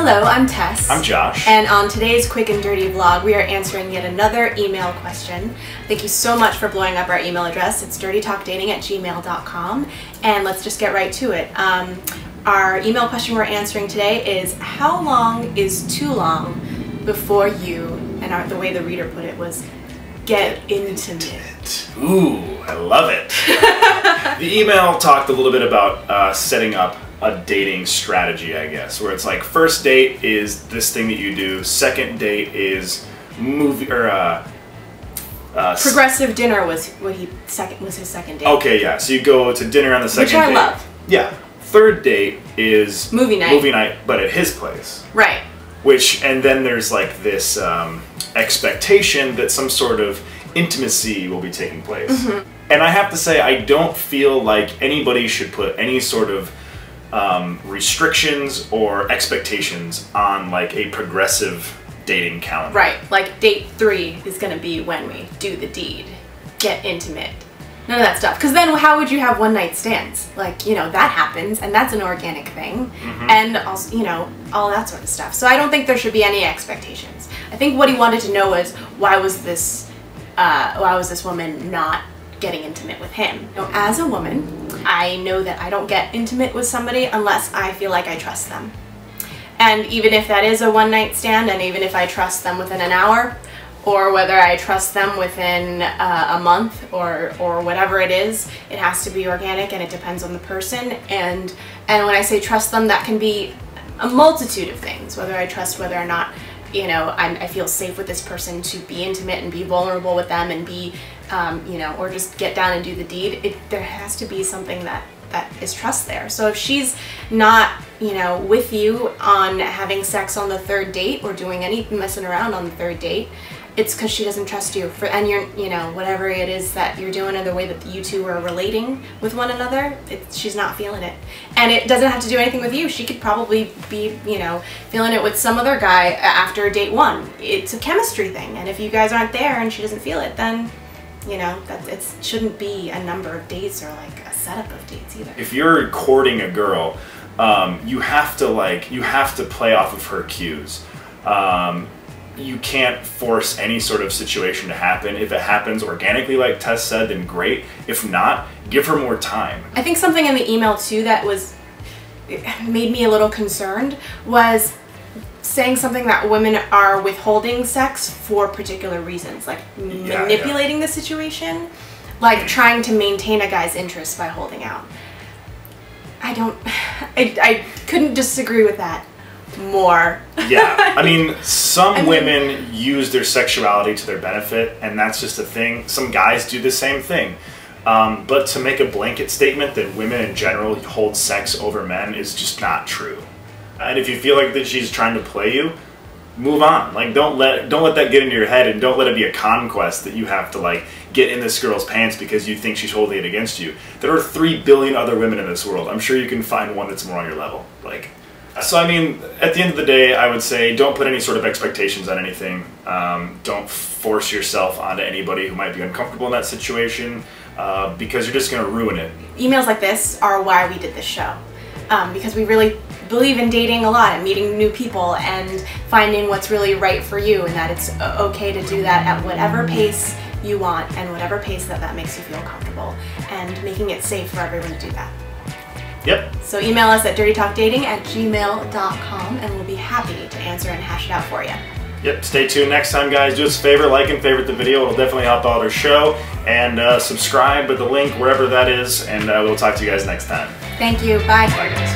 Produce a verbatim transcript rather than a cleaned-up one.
Hello, I'm Tess. I'm Josh. And on today's Quick and Dirty vlog, we are answering yet another email question. Thank you so much for blowing up our email address. It's dirty talk dating at gmail dot com. And let's just get right to it. Um, our email question we're answering today is, how long is too long before you, and our, the way the reader put it was, get intimate? Ooh, I love it. The email talked a little bit about uh, setting up a dating strategy, I guess, where it's like first date is this thing that you do, second date is movie or uh, uh, progressive dinner was what he second was his second date. Okay, yeah. So you go to dinner on the second Which I date. love. Yeah. Third date is movie night. Movie night, but at his place. Right. Which and then there's like this um, expectation that some sort of intimacy will be taking place. Mm-hmm. And I have to say, I don't feel like anybody should put any sort of um, restrictions or expectations on like a progressive dating calendar. Right, like date three is gonna be when we do the deed, get intimate, none of that stuff. Because then how would you have one night stands? Like, you know, that happens and that's an organic thing. Mm-hmm. And also, you know, all that sort of stuff. So I don't think there should be any expectations. I think what he wanted to know was, why was this, uh, why was this woman not getting intimate with him? You know, as a woman, I know that I don't get intimate with somebody unless I feel like I trust them. And even if that is a one night stand, and even if I trust them within an hour, or whether I trust them within uh, a month or or whatever it is, it has to be organic and it depends on the person. And and when I say trust them, that can be a multitude of things, whether I trust whether or not, you know, I'm, I feel safe with this person to be intimate and be vulnerable with them and be, um, you know, or just get down and do the deed. It, there has to be something that, that is trust there. So if she's not, you know, with you on having sex on the third date or doing any messing around on the third date, it's because she doesn't trust you for, and you're, you know, whatever it is that you're doing or the way that you two are relating with one another, it, she's not feeling it. And it doesn't have to do anything with you. She could probably be, you know, feeling it with some other guy after date one. It's a chemistry thing. And if you guys aren't there and she doesn't feel it, then, you know, that it shouldn't be a number of dates or like a setup of dates either. If you're courting a girl, um, you have to like, you have to play off of her cues. Um, You can't force any sort of situation to happen. If it happens organically, like Tess said, then great. If not, give her more time. I think something in the email too that was made me a little concerned was saying something that women are withholding sex for particular reasons, like yeah, manipulating yeah. the situation, like trying to maintain a guy's interest by holding out. I don't, I, I couldn't disagree with that more. Yeah, I mean, some I mean, women use their sexuality to their benefit, and that's just a thing. Some guys do the same thing. Um, but to make a blanket statement that women in general hold sex over men is just not true. And if you feel like that she's trying to play you, move on. Like, don't let don't let that get into your head, and don't let it be a conquest that you have to like get in this girl's pants because you think she's holding it against you. There are three billion other women in this world. I'm sure you can find one that's more on your level. Like. So I mean, at the end of the day, I would say don't put any sort of expectations on anything. Um, don't force yourself onto anybody who might be uncomfortable in that situation, uh, because you're just going to ruin it. Emails like this are why we did this show, um, because we really believe in dating a lot and meeting new people and finding what's really right for you, and that it's okay to do that at whatever pace you want and whatever pace that that makes you feel comfortable, and making it safe for everyone to do that. Yep. So email us at dirty talk dating at gmail dot com and we'll be happy to answer and hash it out for you. Yep. Stay tuned next time, guys. Do us a favor, like and favorite the video. It'll definitely help out our show. And uh, subscribe with the link wherever that is. And uh, we'll talk to you guys next time. Thank you. Bye. Bye, guys.